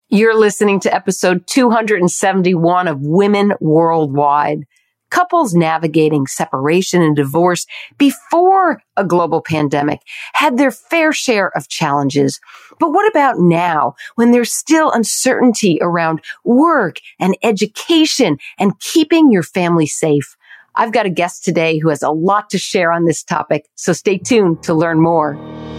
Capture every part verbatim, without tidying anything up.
You're listening to episode two hundred seventy-one of Women Worldwide. Couples navigating separation and divorce before a global pandemic had their fair share of challenges. But what about now, when there's still uncertainty around work and education and keeping your family safe? I've got a guest today who has a lot to share on this topic, so stay tuned to learn more.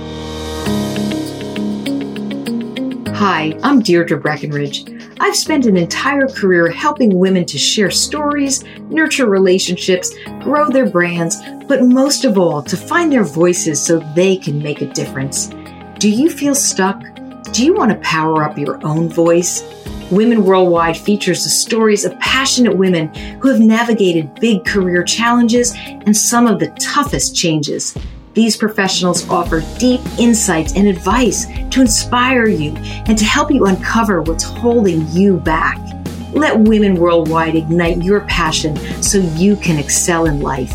Hi, I'm Deirdre Breckenridge. I've spent an entire career helping women to share stories, nurture relationships, grow their brands, but most of all, to find their voices so they can make a difference. Do you feel stuck? Do you want to power up your own voice? Women Worldwide features the stories of passionate women who have navigated big career challenges and some of the toughest changes. These professionals offer deep insights and advice to inspire you and to help you uncover what's holding you back. Let Women Worldwide ignite your passion so you can excel in life.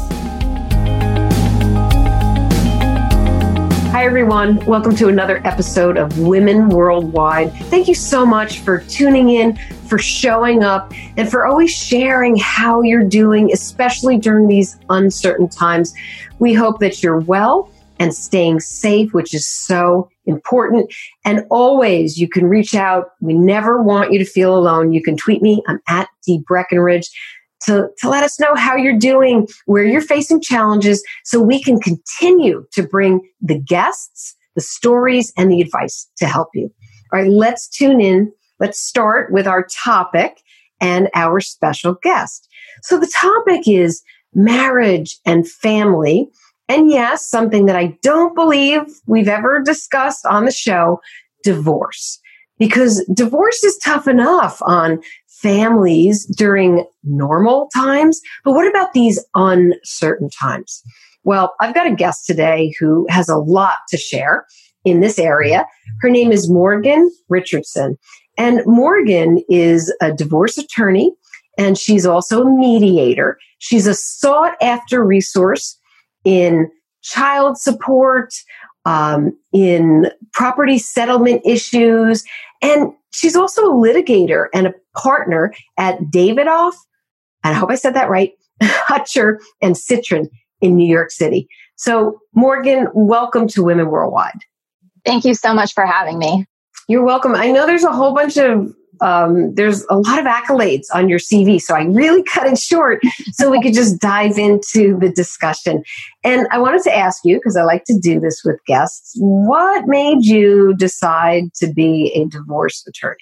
Hi, everyone. Welcome to another episode of Women Worldwide. Thank you so much for tuning in, for showing up, and for always sharing how you're doing, especially during these uncertain times. We hope that you're well and staying safe, which is so important. And always, you can reach out. We never want you to feel alone. You can tweet me. I'm at D Breckenridge to, to let us know how you're doing, where you're facing challenges, so we can continue to bring the guests, the stories, and the advice to help you. All right, let's tune in. Let's start with our topic and our special guest. So the topic is marriage and family. And yes, something that I don't believe we've ever discussed on the show, divorce. Because divorce is tough enough on families during normal times. But what about these uncertain times? Well, I've got a guest today who has a lot to share in this area. Her name is Morgan Richardson. And Morgan is a divorce attorney, and she's also a mediator. She's a sought-after resource in child support, um, in property settlement issues, and she's also a litigator and a partner at Davidoff, and I hope I said that right, Hutcher and Citron in New York City. So, Morgan, welcome to Women Worldwide. Thank you so much for having me. You're welcome. I know there's a whole bunch of, um, there's a lot of accolades on your C V, so I really cut it short so we could just dive into the discussion. And I wanted to ask you, because I like to do this with guests, what made you decide to be a divorce attorney?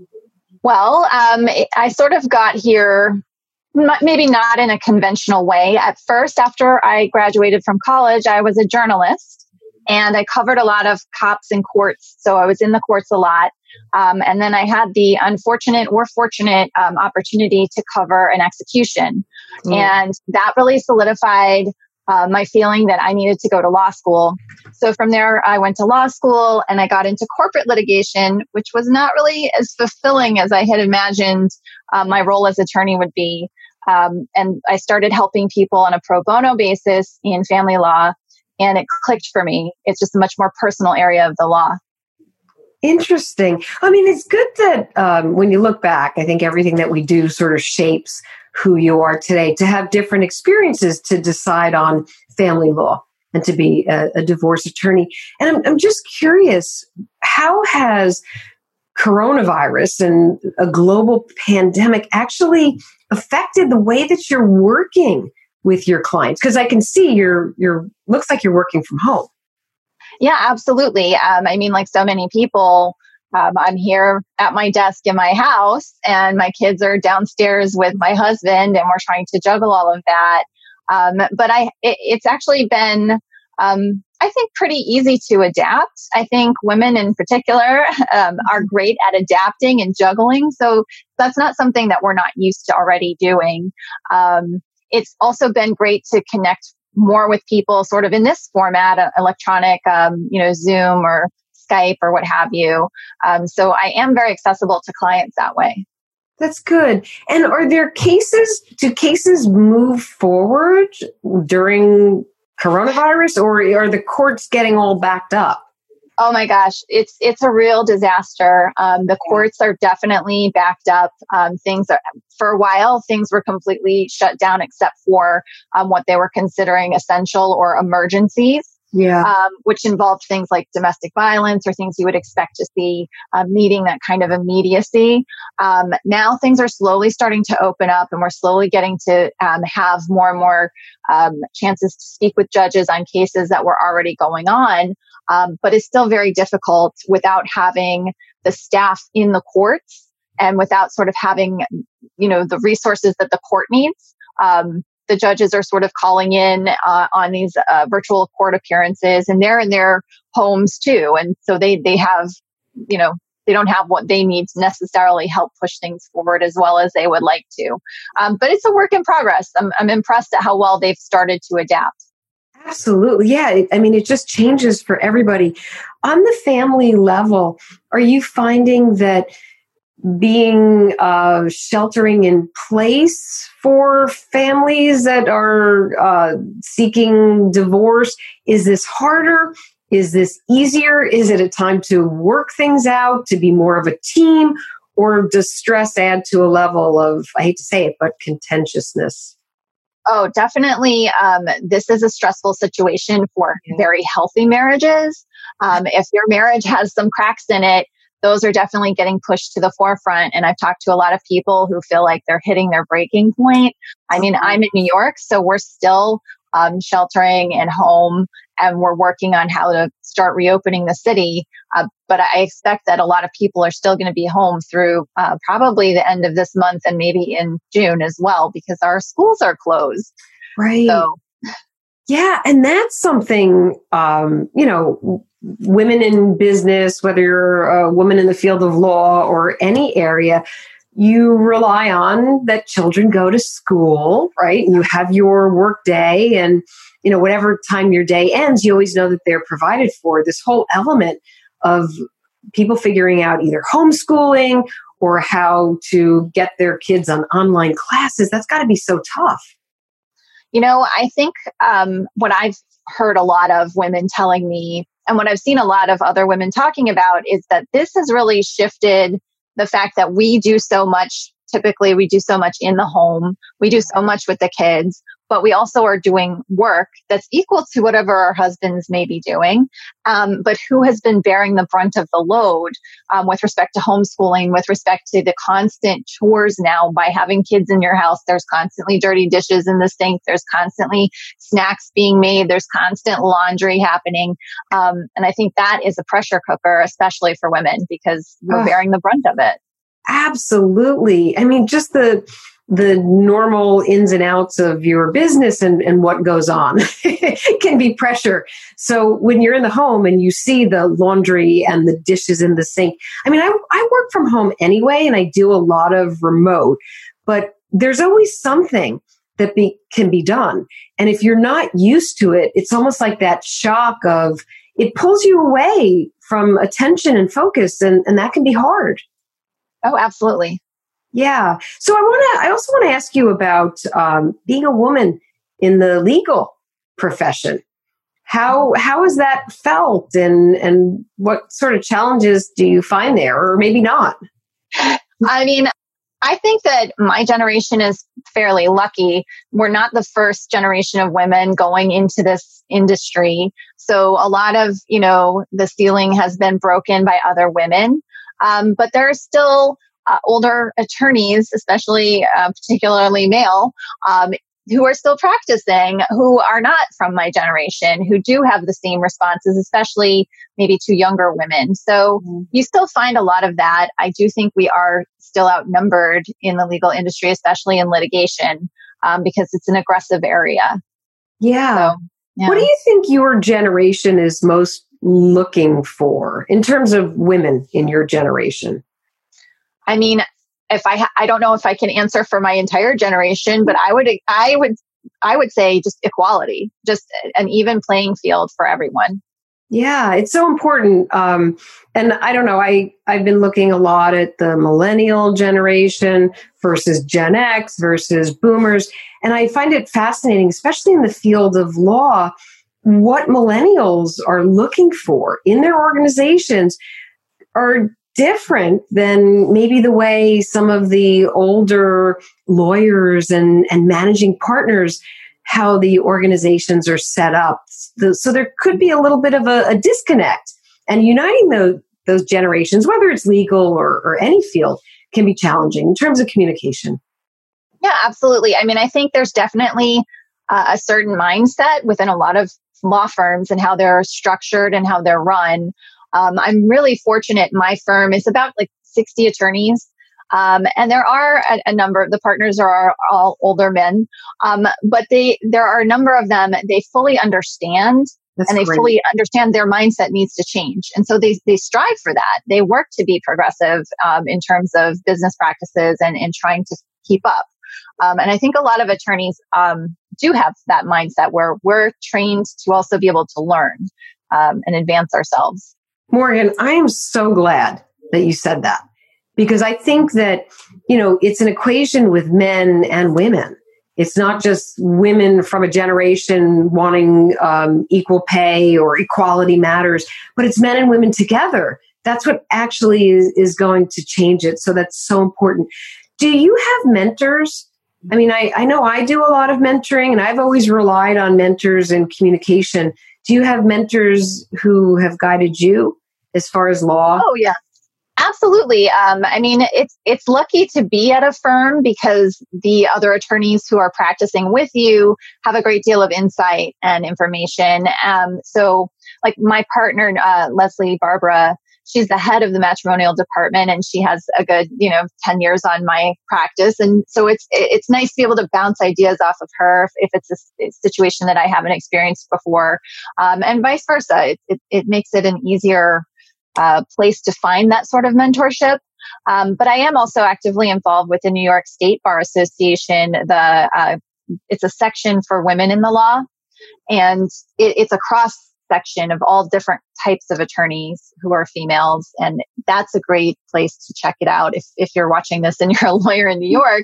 Well, um, I sort of got here, maybe not in a conventional way. At first, after I graduated from college, I was a journalist. And I covered a lot of cops and courts. So I was in the courts a lot. Um, and then I had the unfortunate or fortunate um, opportunity to cover an execution. Mm. And that really solidified uh, my feeling that I needed to go to law school. So from there, I went to law school and I got into corporate litigation, which was not really as fulfilling as I had imagined uh, my role as attorney would be. Um, and I started helping people on a pro bono basis in family law. And it clicked for me. It's just a much more personal area of the law. Interesting. I mean, it's good that um, when you look back, I think everything that we do sort of shapes who you are today, to have different experiences to decide on family law and to be a, a divorce attorney. And I'm, I'm just curious, how has coronavirus and a global pandemic actually affected the way that you're working with your clients? Because I can see you're, you're, looks like you're working from home. Yeah, absolutely. Um, I mean, like so many people, um, I'm here at my desk in my house and my kids are downstairs with my husband and we're trying to juggle all of that. Um, but I, it, it's actually been, um, I think pretty easy to adapt. I think women in particular, um, are great at adapting and juggling. So that's not something that we're not used to already doing. Um, It's also been great to connect more with people sort of in this format, uh, electronic, um, you know, Zoom or Skype or what have you. Um, so I am very accessible to clients that way. That's good. And are there cases, do cases move forward during coronavirus, or are the courts getting all backed up? Oh my gosh, it's it's a real disaster. Um, the courts are definitely backed up. Um, things are, for a while, things were completely shut down except for um, what they were considering essential or emergencies. Yeah. Um, which involved things like domestic violence or things you would expect to see uh, needing that kind of immediacy. Um, now things are slowly starting to open up, and we're slowly getting to um, have more and more um, chances to speak with judges on cases that were already going on. Um, but it's still very difficult without having the staff in the courts and without sort of having, you know, the resources that the court needs. Um, The judges are sort of calling in uh, on these uh, virtual court appearances, and they're in their homes too. And so they, they have, you know, they don't have what they need to necessarily help push things forward as well as they would like to. Um, but it's a work in progress. I'm, I'm impressed at how well they've started to adapt. Absolutely. Yeah. I mean, it just changes for everybody. On the family level, are you finding that being uh, sheltering in place for families that are uh, seeking divorce, is this harder? Is this easier? Is it a time to work things out, to be more of a team? Or does stress add to a level of, I hate to say it, but contentiousness? Oh, definitely. Um, this is a stressful situation for very healthy marriages. Um, if your marriage has some cracks in it, those are definitely getting pushed to the forefront. And I've talked to a lot of people who feel like they're hitting their breaking point. I mean, I'm in New York, so we're still um, sheltering at home, and we're working on how to start reopening the city. Uh, but I expect that a lot of people are still going to be home through uh, probably the end of this month and maybe in June as well, because our schools are closed. Right. So, yeah. And that's something, um, you know, women in business, whether you're a woman in the field of law or any area, you rely on that children go to school, right? And you have your work day, and, you know, whatever time your day ends, you always know that they're provided for. This whole element of people figuring out either homeschooling or how to get their kids on online classes, that's got to be so tough. You know, I think um, what I've heard a lot of women telling me, and what I've seen a lot of other women talking about, is that this has really shifted the fact that we do so much. Typically, we do so much in the home. We do so much with the kids, but we also are doing work that's equal to whatever our husbands may be doing. Um, but who has been bearing the brunt of the load um, with respect to homeschooling, with respect to the constant chores now by having kids in your house? There's constantly dirty dishes in the sink. There's constantly snacks being made. There's constant laundry happening. Um, and I think that is a pressure cooker, especially for women, because we're bearing the brunt of it. Absolutely. I mean, just the the normal ins and outs of your business and, and what goes on can be pressure. So when you're in the home and you see the laundry and the dishes in the sink, I mean, I, I work from home anyway, and I do a lot of remote, but there's always something that be, can be done. And if you're not used to it, it's almost like that shock of, it pulls you away from attention and focus, and, and that can be hard. Oh, absolutely. Yeah. So I want to, I also want to ask you about um, being a woman in the legal profession. How, how has that felt, and, and what sort of challenges do you find there, or maybe not? I mean, I think that my generation is fairly lucky. We're not the first generation of women going into this industry. So a lot of, you know, the ceiling has been broken by other women. Um, but there are still uh, older attorneys, especially uh, particularly male, um, who are still practicing, who are not from my generation, who do have the same responses, especially maybe to younger women. So mm-hmm. you still find a lot of that. I do think we are still outnumbered in the legal industry, especially in litigation, um, because it's an aggressive area. Yeah. So, yeah. What do you think your generation is most looking for in terms of women in your generation? I mean, if I, ha- I don't know if I can answer for my entire generation, but I would, I would, I would say just equality, just an even playing field for everyone. Yeah, it's so important. Um, and I don't know, I, I've been looking a lot at the millennial generation versus Gen X versus boomers. And I find it fascinating, especially in the field of law, what millennials are looking for in their organizations are different than maybe the way some of the older lawyers and, and managing partners, how the organizations are set up. So there could be a little bit of a, a disconnect, and uniting those, those generations, whether it's legal or, or any field, can be challenging in terms of communication. Yeah, absolutely. I mean, I think there's definitely uh, a certain mindset within a lot of law firms and how they're structured and how they're run. Um, I'm really fortunate. My firm is about like sixty attorneys. Um, and there are a, a number of the partners are all older men. Um, but they, there are a number of them, they fully understand That's and they great. fully understand their mindset needs to change. And so they, they strive for that. They work to be progressive, um, in terms of business practices and, and trying to keep up. Um, and I think a lot of attorneys, um, do have that mindset where we're trained to also be able to learn, um, and advance ourselves. Morgan, I am so glad that you said that, because I think that, you know, it's an equation with men and women. It's not just women from a generation wanting um, equal pay or equality matters, but it's men and women together. That's what actually is, is going to change it. So that's so important. Do you have mentors? I mean, I, I know I do a lot of mentoring, and I've always relied on mentors and communication. Do you have mentors who have guided you as far as law? Oh, yeah. Absolutely. Um, I mean, it's it's lucky to be at a firm because the other attorneys who are practicing with you have a great deal of insight and information. Um, so like my partner, uh, Leslie Barbara, she's the head of the matrimonial department, and she has a good, you know, ten years on my practice. And so it's it's nice to be able to bounce ideas off of her if, if it's a, a situation that I haven't experienced before, um, and vice versa. It, it, it makes it an easier Uh, place to find that sort of mentorship. Um, but I am also actively involved with the New York State Bar Association. The uh, it's a section for women in the law, and it, it's a cross section of all different types of attorneys who are females. And that's a great place to check it out. If if you're watching this and you're a lawyer in New York,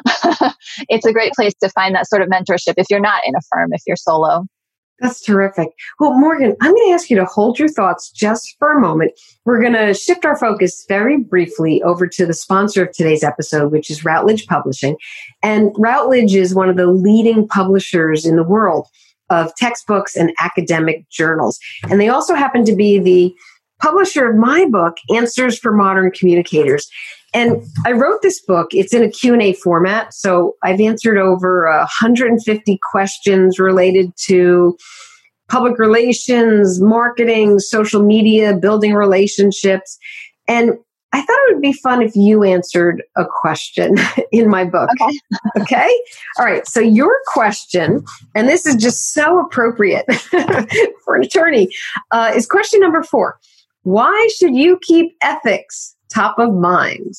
it's a great place to find that sort of mentorship if you're not in a firm, if you're solo. That's terrific. Well, Morgan, I'm going to ask you to hold your thoughts just for a moment. We're going to shift our focus very briefly over to the sponsor of today's episode, which is Routledge Publishing. And Routledge is one of the leading publishers in the world of textbooks and academic journals. And they also happen to be the publisher of my book, Answers for Modern Communicators. And I wrote this book. It's in a Q and A format. So I've answered over one hundred fifty questions related to public relations, marketing, social media, building relationships. And I thought it would be fun if you answered a question in my book. Okay. Okay? All right. So your question, and this is just so appropriate for an attorney, uh, is question number four. Why should you keep ethics top of mind?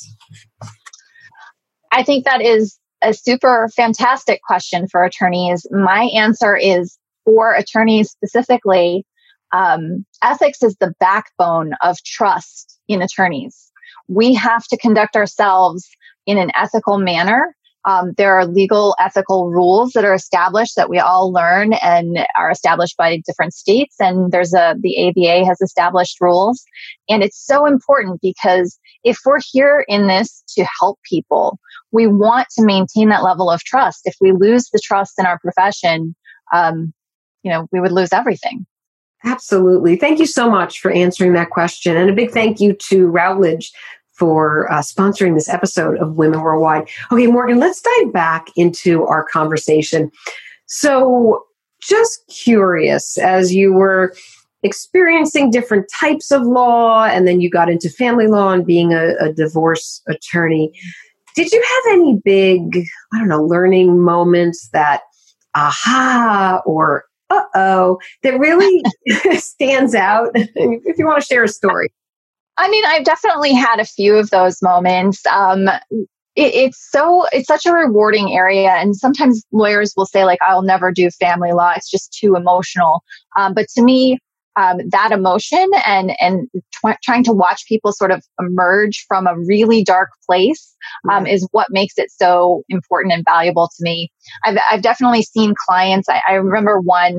I think that is a super fantastic question for attorneys. My answer is, for attorneys specifically, um, ethics is the backbone of trust in attorneys. We have to conduct ourselves in an ethical manner. Um, there are legal ethical rules that are established that we all learn and are established by different states. And there's a, the A B A has established rules. And it's so important because if we're here in this to help people, we want to maintain that level of trust. If we lose the trust in our profession, um, you know, we would lose everything. Absolutely. Thank you so much for answering that question. And a big thank you to Routledge for uh, sponsoring this episode of Women Worldwide. Okay, Morgan, let's dive back into our conversation. So just curious, as you were experiencing different types of law, and then you got into family law and being a, a divorce attorney, did you have any big, I don't know, learning moments that aha or uh-oh that really stands out? If you want to share a story. I mean, I've definitely had a few of those moments. Um, it, it's so, it's such a rewarding area. And sometimes lawyers will say like, I'll never do family law. It's just too emotional. Um, but to me, um, that emotion and, and tw- trying to watch people sort of emerge from a really dark place, um, is what makes it so important and valuable to me. I've, I've definitely seen clients. I, I remember one,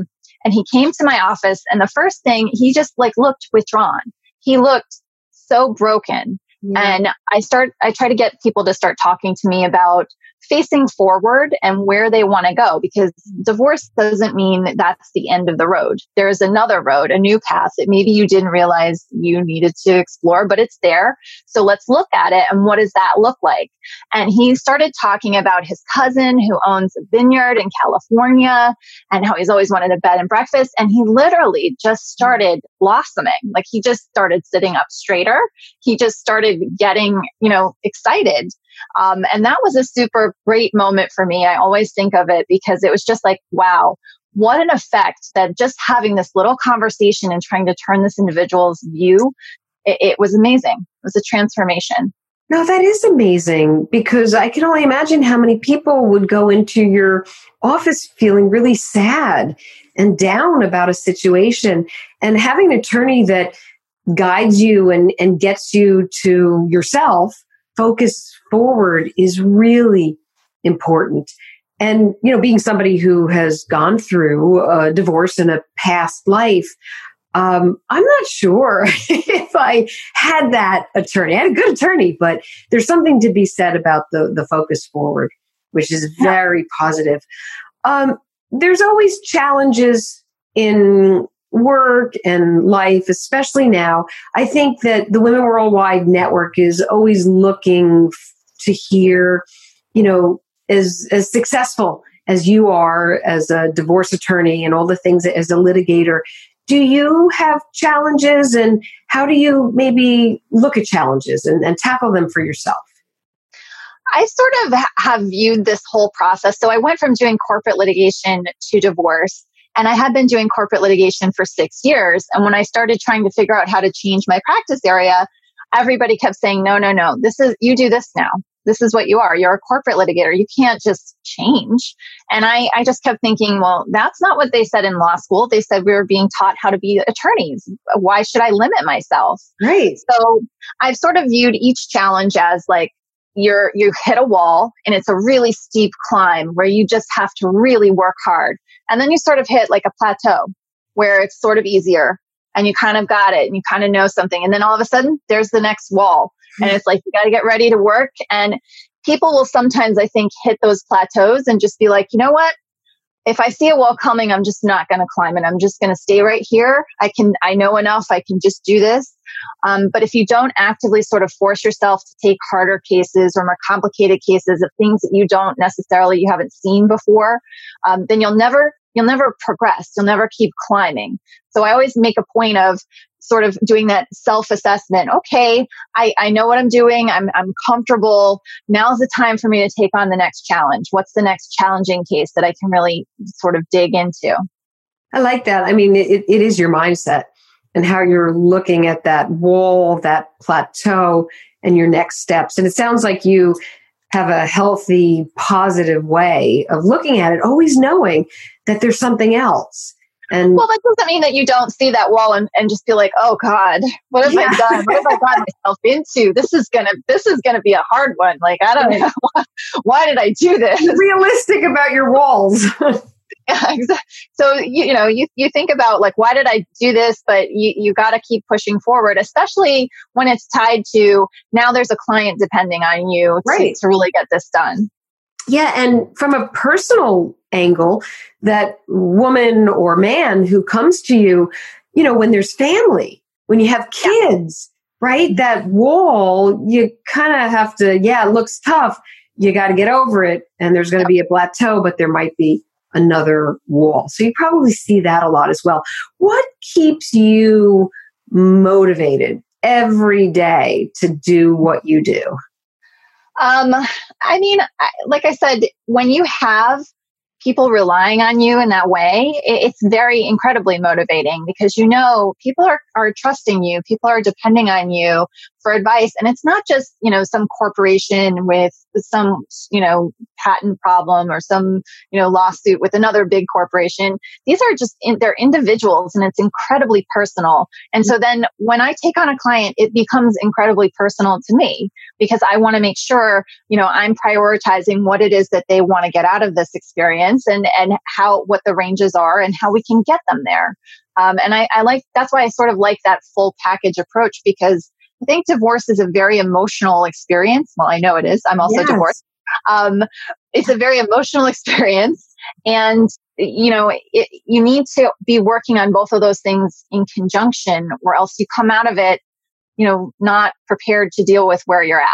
And he came to my office, and the first thing, he just like looked withdrawn. He looked so broken. Yeah. And I start, I try to get people to start talking to me about facing forward and where they want to go, because divorce doesn't mean that that's the end of the road. There's another road, a new path that maybe you didn't realize you needed to explore, but it's there. So let's look at it. And what does that look like? And he started talking about his cousin who owns a vineyard in California and how he's always wanted a bed and breakfast. And he literally just started blossoming. Like he just started sitting up straighter. He just started getting, you know, excited. Um, and that was a super great moment for me. I always think of it because it was just like, wow, what an effect that just having this little conversation and trying to turn this individual's view, it, it was amazing. It was a transformation. No, that is amazing, because I can only imagine how many people would go into your office feeling really sad and down about a situation, and having an attorney that guides you and, and gets you to yourself focus forward is really important. And, you know, being somebody who has gone through a divorce in a past life, um, I'm not sure if I had that attorney. I had a good attorney, but there's something to be said about the, the focus forward, which is very positive. Um, there's always challenges in work and life, especially now. I think that the Women Worldwide Network is always looking f- to hear, you know, as as successful as you are as a divorce attorney and all the things that, as a litigator. Do you have challenges, and how do you maybe look at challenges and, and tackle them for yourself? I sort of ha- have viewed this whole process. So I went from doing corporate litigation to divorce. And I had been doing corporate litigation for six years. And when I started trying to figure out how to change my practice area, everybody kept saying, no, no, no, this is, you do this now. This is what you are. You're a corporate litigator. You can't just change. And I, I just kept thinking, well, that's not what they said in law school. They said we were being taught how to be attorneys. Why should I limit myself? Right. So I've sort of viewed each challenge as like, you're, you hit a wall and it's a really steep climb where you just have to really work hard. And then you sort of hit like a plateau where it's sort of easier and you kind of got it and you kind of know something. And then all of a sudden there's the next wall and it's like, you got to get ready to work. And people will sometimes, I think, hit those plateaus and just be like, you know what? If I see a wall coming, I'm just not going to climb it. I'm just going to stay right here. I can, I know enough. I can just do this. Um, but if you don't actively sort of force yourself to take harder cases or more complicated cases of things that you don't necessarily, you haven't seen before, um, then you'll never, you'll never progress. You'll never keep climbing. So I always make a point of sort of doing that self-assessment. Okay, I, I know what I'm doing. I'm, I'm comfortable. Now's the time for me to take on the next challenge. What's the next challenging case that I can really sort of dig into? I like that. I mean, it, it is your mindset and how you're looking at that wall, that plateau, and your next steps. And it sounds like you have a healthy, positive way of looking at it, always knowing that there's something else. And well, that doesn't mean that you don't see that wall and, and just be like, oh God, what have yeah. I done? What have I gotten myself into? This is gonna this is gonna be a hard one. Like, I don't know. Why, why did I do this? Realistic about your walls. Yeah, exactly. So, you, you know, you, you think about like, why did I do this? But you, you got to keep pushing forward, especially when it's tied to now there's a client depending on you right. to, to really get this done. Yeah. And from a personal angle, that woman or man who comes to you, you know, when there's family, when you have kids, yeah. right? That wall, you kind of have to, yeah, it looks tough. You got to get over it. And there's going to yeah. be a plateau, but there might be another wall. So you probably see that a lot as well. What keeps you motivated every day to do what you do? Um, I mean, like I said, when you have people relying on you in that way, it's very incredibly motivating because, you know, people are, are trusting you. People are depending on you for advice. And it's not just, you know, some corporation with some, you know, patent problem or some, you know, lawsuit with another big corporation. These are just, in, they're individuals, and it's incredibly personal. And so then when I take on a client, it becomes incredibly personal to me, because I want to make sure, you know, I'm prioritizing what it is that they want to get out of this experience, and, and how, what the ranges are and how we can get them there. Um, and I, I like, that's why I sort of like that full package approach, because I think divorce is a very emotional experience. Well, I know it is. I'm also yes. divorced. Um, it's a very emotional experience. And, you know, it, you need to be working on both of those things in conjunction, or else you come out of it, you know, not prepared to deal with where you're at.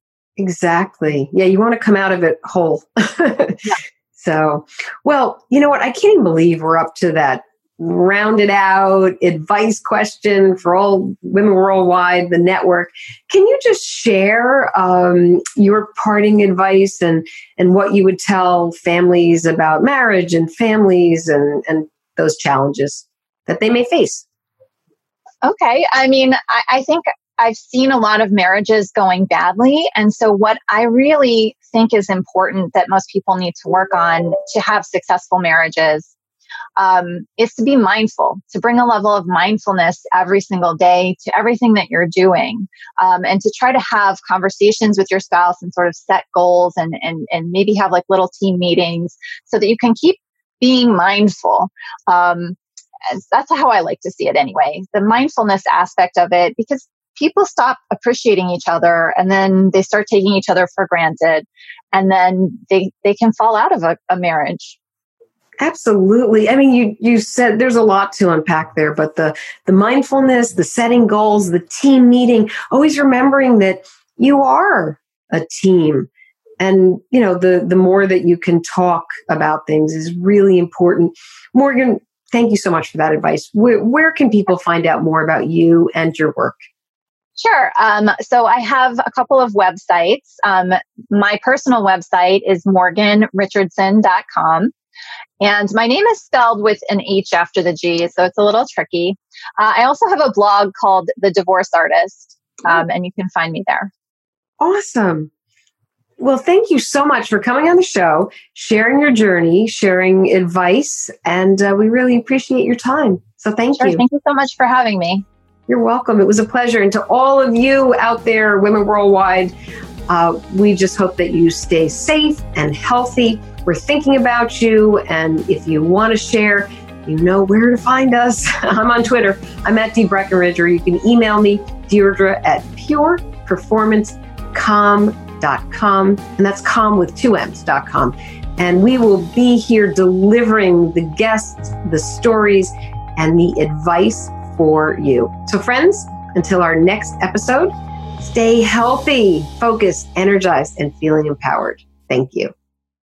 Exactly. Yeah. You want to come out of it whole. Yeah. So, well, you know what? I can't even believe we're up to that rounded out advice question for all women worldwide, the network. Can you just share um, your parting advice and, and what you would tell families about marriage and families and, and those challenges that they may face? Okay. I mean, I, I think I've seen a lot of marriages going badly. And so what I really think is important that most people need to work on to have successful marriages um, is to be mindful, to bring a level of mindfulness every single day to everything that you're doing, um, and to try to have conversations with your spouse and sort of set goals and, and, and maybe have like little team meetings so that you can keep being mindful. Um, that's how I like to see it anyway, the mindfulness aspect of it, because people stop appreciating each other, and then they start taking each other for granted, and then they, they can fall out of a, a marriage. Absolutely. I mean, you, you said there's a lot to unpack there, but the, the mindfulness, the setting goals, the team meeting, always remembering that you are a team. And, you know, the, the more that you can talk about things is really important. Morgan, thank you so much for that advice. Where, where can people find out more about you and your work? Sure. Um, so I have a couple of websites. Um, my personal website is morgan richardson dot com. And my name is spelled with an H after the G, so it's a little tricky. Uh, I also have a blog called The Divorce Artist, um, and you can find me there. Awesome. Well, thank you so much for coming on the show, sharing your journey, sharing advice, and uh, we really appreciate your time. So thank Sure, you. Thank you so much for having me. You're welcome. It was a pleasure. And to all of you out there, women worldwide, uh, we just hope that you stay safe and healthy. We're thinking about you. And if you want to share, you know where to find us. I'm on Twitter. I'm at Dee Breckenridge, or you can email me, Deirdre at pure performance com dot com. And that's com with two M's dot com. And we will be here delivering the guests, the stories, and the advice for you. So friends, until our next episode, stay healthy, focused, energized, and feeling empowered. Thank you.